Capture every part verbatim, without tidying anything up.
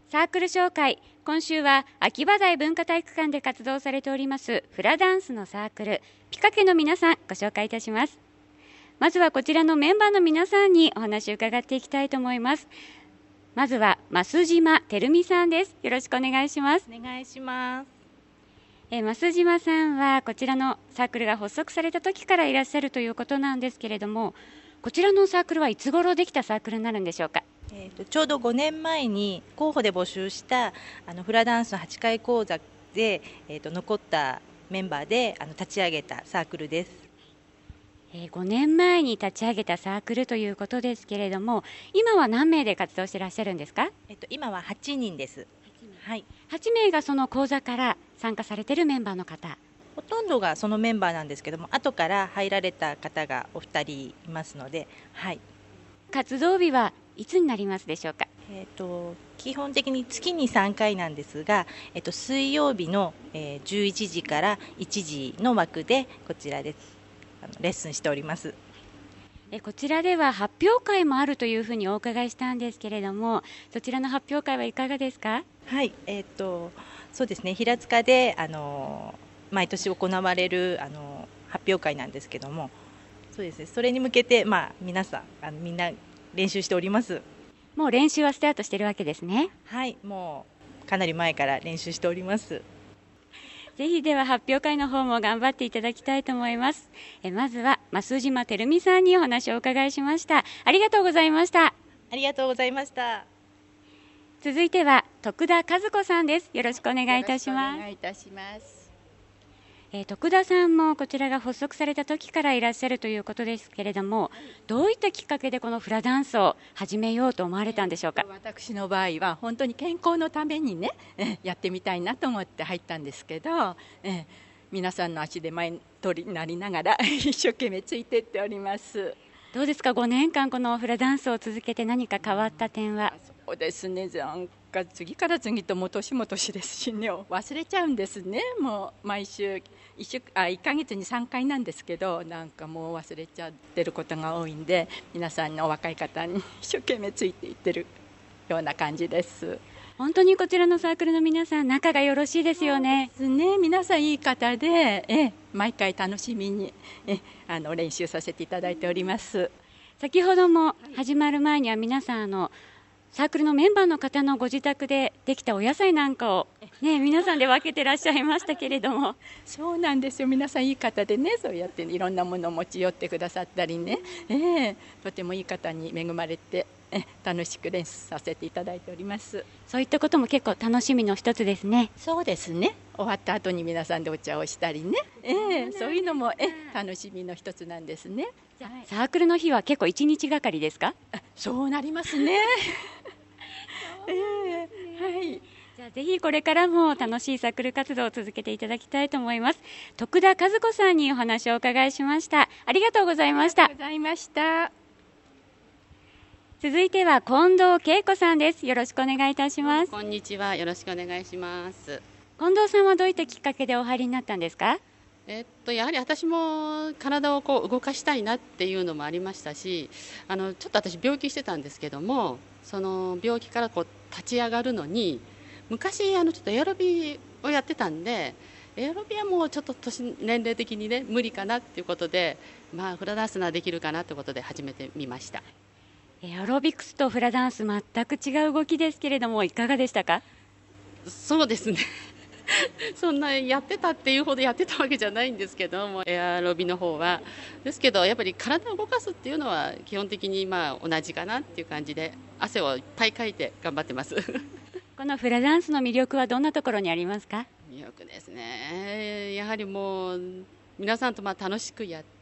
サークル紹介。今週は秋葉台文化体育館で活動されておりますフラダンスのサークルピカケの皆さんご紹介いたします。まずはこちらのメンバーの皆さんにお話を伺っていきたいと思います。まずは増島てるみさんです。よろしくお願いします。 お願いします。 え増島さんはこちらのサークルが発足された時からいらっしゃるということなんですけれども、こちらのサークルはいつ頃できたサークルになるんでしょうか。 えーと、ちょうどごねんまえに候補で募集したあのフラダンスのはちかい講座で、えーと、残ったメンバーであの立ち上げたサークルです。 えー、ごねんまえに立ち上げたサークルということですけれども、今は何名で活動していらっしゃるんですか。 えーと、今ははちにんです。はい、 はちめいがその講座から参加されているメンバーの方。 ほとんどがそのメンバーなんですけども、後から入られた方がお二人いますので、はい、 活動日はいつになりますでしょうか。 えーと、基本的に月にさんかいなんですが、えーと、水曜日の、えー、じゅういちじからいちじの枠でこちらであのレッスンしております。 えこちらでは発表会もあるというふうにお伺いしたんですけれども、そちらの発表会はいかがですか。 はい、えーと、そうですね、平塚であの毎年行われるあの発表会なんですけども、そうですね、それに向けて、まあ、皆さんあのみんな練習しております。 もう練習はスタートしているわけですね。 はい、もうかなり前から練習しております。 ぜひでは発表会の方も頑張っていただきたいと思います。えまずは増島てるみさんにお話をお伺いしました。ありがとうございました。 ありがとうございました。 続いては徳田和子さんです。よろしくお願いいたします。 お願いいたします。 えー、徳田さんもこちらが発足された時からいらっしゃるということですけれども、どういったきっかけでこのフラダンスを始めようと思われたんでしょうか。 私の場合は本当に健康のためにね、やってみたいなと思って入ったんですけど、え皆さんの足で前取りになりながら一生懸命ついていっております。 どうですか、ごねんかんこのフラダンスを続けて何か変わった点は。 そうですね、なんか次から次とも年も年ですしね、忘れちゃうんですね。もう毎週いっしゅうあいっかげつにさんかいなんですけど、なんかもう忘れちゃってることが多いんで、皆さんの若い方に一生懸命ついていってるような感じです。 本当にこちらのサークルの皆さん仲がよろしいですよね。 そうですね、皆さんいい方で、え毎回楽しみにえあの練習させていただいております。 先ほども始まる前には皆さんあのサークルのメンバーの方のご自宅でできたお野菜なんかを、ね、皆さんで分けてらっしゃいましたけれども。 そうなんですよ、皆さんいい方でね、そうやっていろんなものを持ち寄ってくださったりね、えー、とてもいい方に恵まれてえ楽しく練習させていただいております。 そういったことも結構楽しみの一つですね。 そうですね、終わった後に皆さんでお茶をしたりね、えー、そういうのもえ楽しみの一つなんですね。 サークルの日は結構一日がかりですか。 そうなりますねえー、はい、 じゃあぜひこれからも楽しいサークル活動を続けていただきたいと思います。徳田和子さんにお話をお伺いしました。ありがとうございました。 ありがとうございました。 続いては近藤恵子さんです。よろしくお願いいたします。 こんにちは、よろしくお願いします。 近藤さんはどういったきっかけでお入りになったんですか。 えっと、やはり私も体をこう動かしたいなっていうのもありましたし、あのちょっと私病気してたんですけども、その病気からこう立ち上がるのに昔あのちょっとエアロビをやってたんで、エアロビはもうちょっと年年齢的にね無理かなっていうことで、まあフラダンスならできるかなということで始めてみました。 エアロビクスとフラダンス全く違う動きですけれどもいかがでしたか。 そうですねそんなやってたっていうほどやってたわけじゃないんですけども、エアロビの方はですけど、やっぱり体を動かすっていうのは基本的にまあ同じかなっていう感じで、汗をいっぱいかいて頑張ってますこのフラダンスの魅力はどんなところにありますか。 魅力ですね、やはりもう皆さんとまあ楽しくやって、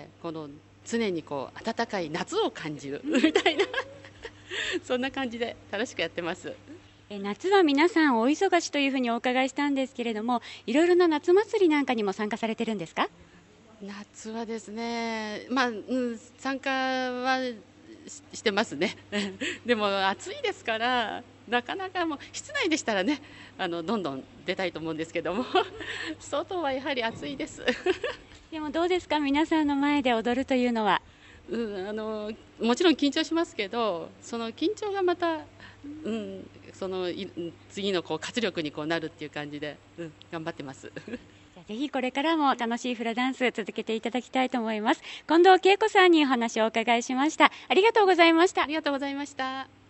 この常にこう暖かい夏を感じるみたいなそんな感じで楽しくやってます。 え夏は皆さんお忙しというふうにお伺いしたんですけれども、いろいろな夏祭りなんかにも参加されてるんですか。 夏はですね、まあ、うん、参加は し, してますねでも暑いですから、なかなかもう室内でしたらね、あのどんどん出たいと思うんですけども外はやはり暑いですでもどうですか、皆さんの前で踊るというのは。 うん、あのもちろん緊張しますけど、その緊張がまた、うん、そのい次のこう活力にこうなるっていう感じで、うん、頑張ってます。 じゃあぜひこれからも楽しいフラダンス続けていただきたいと思います。近藤恵子さんにお話をお伺いしました。ありがとうございました。 ありがとうございました。